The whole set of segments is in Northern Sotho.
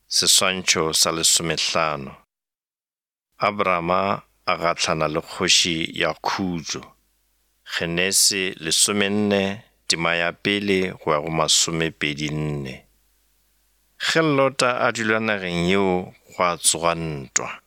Seswantšho sa 15. Abrahama a gahlana le kgoši ya Khutšo. Genese 14, tema ya 1 go ya go 24. Ge Lota a dula nageng yeo go a tsoga ntwa.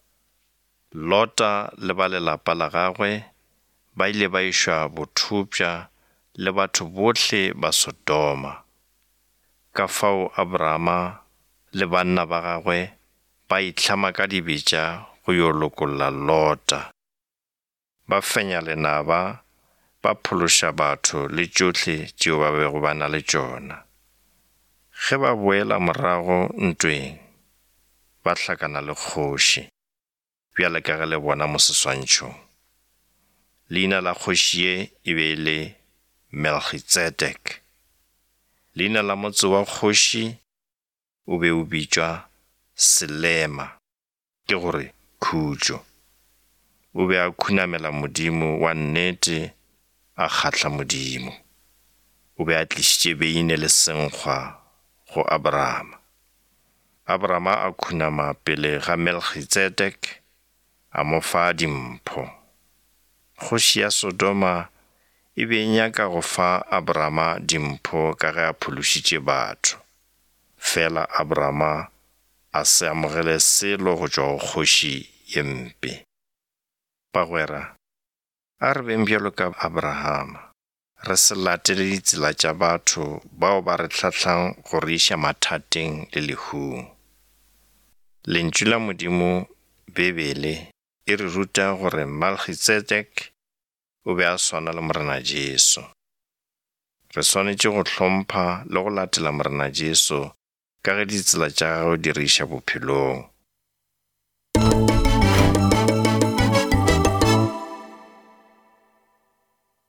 Lota le ba lelapa la gagwe ba ile ba išwa bothopša le batho bohle ba Sodoma. Ka fao Abrahama le banna ba gagwe ba itlhama ka dibetša go yo lokolla Lota. Ba fenya lenaba, ba phološa batho le tšohle tšeo ba bego ba na le tšona. Ge ba boela morago ntweng, ba hlakana le kgoši, bjale ka ge le bona mo seswantšhong. Leina la kgoši ye e be le Melchizedek. Leina la motse wa kgoši o be o bitšwa Selema, ke gore Khutšo. O be a khunamela Modimo wa nnete, a kgahla Modimo. O be a tlišitše beine le senkgwa go Abrahama. Abrahama a khunama pele ga Melchizedek, a mo fa dimpho. Kgoši ya Sodoma e be nyaka go fa Abrahama dimpho ka ge a phološitše batho. Fela Abrahama a se amogele selo go tšwa go kgoši ye mpe. Bagwera, a re beng bjalo ka Abrahama, re se latele ditsela tša batho bao ba re hlahlang go re iša mathateng le lehung. Lentšu la Modimo Bebele e re ruta gore Melchizedek o be a swana le morena Jesu. Re swanetše go hlompha le go latela morena Jesu ka ge ditsela tša gagwe di re iša bophelong.